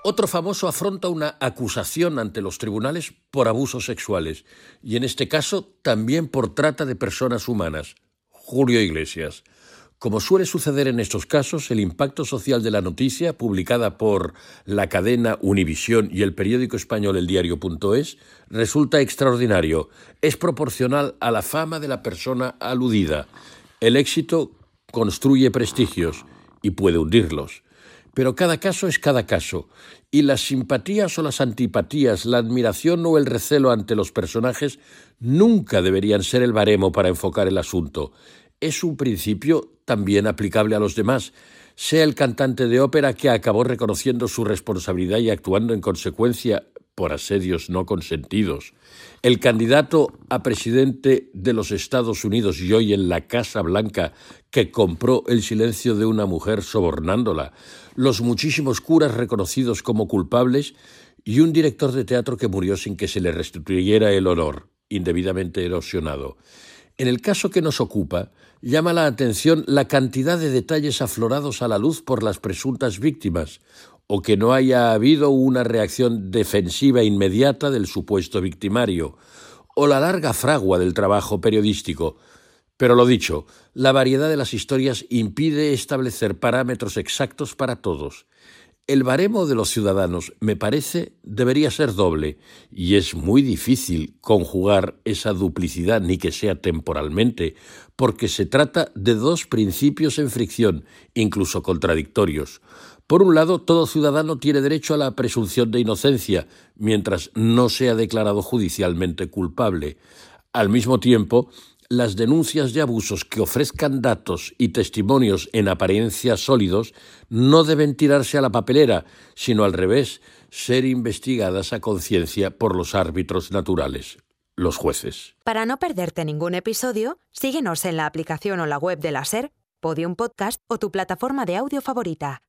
Otro famoso afronta una acusación ante los tribunales por abusos sexuales y en este caso también por trata de personas humanas. Julio Iglesias. Como suele suceder en estos casos, el impacto social de la noticia, publicada por la cadena Univisión y el periódico español eldiario.es, resulta extraordinario. Es proporcional a la fama de la persona aludida. El éxito construye prestigios y puede hundirlos. Pero cada caso es cada caso, y las simpatías o las antipatías, la admiración o el recelo ante los personajes nunca deberían ser el baremo para enfocar el asunto. Es un principio también aplicable a los demás, sea el cantante de ópera que acabó reconociendo su responsabilidad y actuando en consecuencia por asedios no consentidos, el candidato a presidente de los Estados Unidos y hoy en la Casa Blanca que compró el silencio de una mujer sobornándola, los muchísimos curas reconocidos como culpables y un director de teatro que murió sin que se le restituyera el honor, indebidamente erosionado. En el caso que nos ocupa, llama la atención la cantidad de detalles aflorados a la luz por las presuntas víctimas, o que no haya habido una reacción defensiva inmediata del supuesto victimario, o la larga fragua del trabajo periodístico. Pero lo dicho, la variedad de las historias impide establecer parámetros exactos para todos. El baremo de los ciudadanos, me parece, debería ser doble, y es muy difícil conjugar esa duplicidad, ni que sea temporalmente, porque se trata de dos principios en fricción, incluso contradictorios. Por un lado, todo ciudadano tiene derecho a la presunción de inocencia, mientras no sea declarado judicialmente culpable. Al mismo tiempo, las denuncias de abusos que ofrezcan datos y testimonios en apariencia sólidos no deben tirarse a la papelera, sino al revés, ser investigadas a conciencia por los árbitros naturales, los jueces. Para no perderte ningún episodio, síguenos en la aplicación o la web de la SER, Podium Podcast o tu plataforma de audio favorita.